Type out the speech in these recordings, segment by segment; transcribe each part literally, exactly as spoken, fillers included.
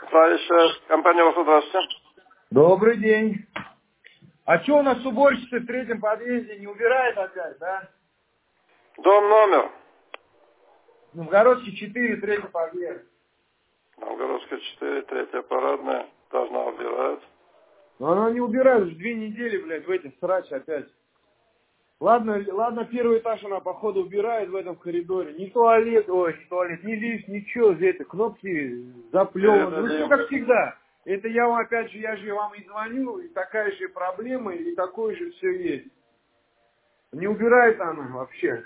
Правящая компания «Охта», здравствуйте. Добрый день. А что у нас уборщица в третьем подъезде не убирает опять, да? Дом номер. Новгородский четыре, третий подъезд. Новгородская четыре, третья парадная. Должна убирать. Но она не убирает уже две недели, блядь, в этих срач опять. Ладно, ладно, первый этаж она, походу, убирает в этом коридоре. Ни туалет, ой, не туалет, ни лифт, ничего. Это кнопки заплеваны. Ну, все как всегда. Это я вам, опять же, я же вам и звоню, и такая же проблема, и такое же все есть. Не убирает она вообще.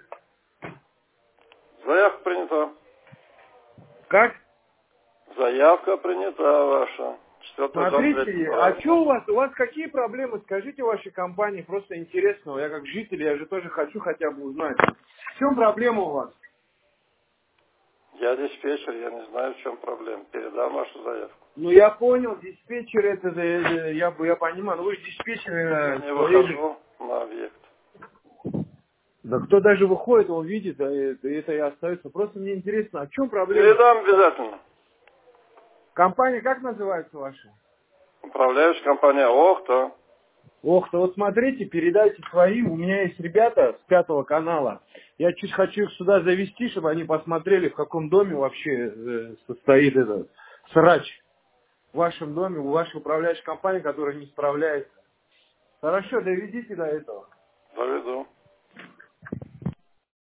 Заявка принята. Как? Заявка принята ваша. Четвертый дом, Смотрите, третий а парадный. что у вас, у вас какие проблемы, скажите, в вашей компании, просто интересно, я как житель, я же тоже хочу хотя бы узнать. В чем проблема у вас? Я диспетчер, я не знаю, в чем проблема. Передам вашу заявку. Ну, я понял, диспетчер, это, это я, я понимаю, но вы же диспетчер. Я э, не своей выхожу на объект. Да кто даже выходит, он видит, а это, это и остается. Просто мне интересно, а в чем проблема? Передам обязательно. Компания как называется ваша? Управляющая компания «Охта». Ох, то вот смотрите, передайте своим. У меня есть ребята с пятого канала. Я чуть хочу их сюда завести, чтобы они посмотрели, в каком доме вообще э, состоит этот срач. В вашем доме, у вашей управляющей компании, которая не справляется. Хорошо, доведите до этого. Доведу.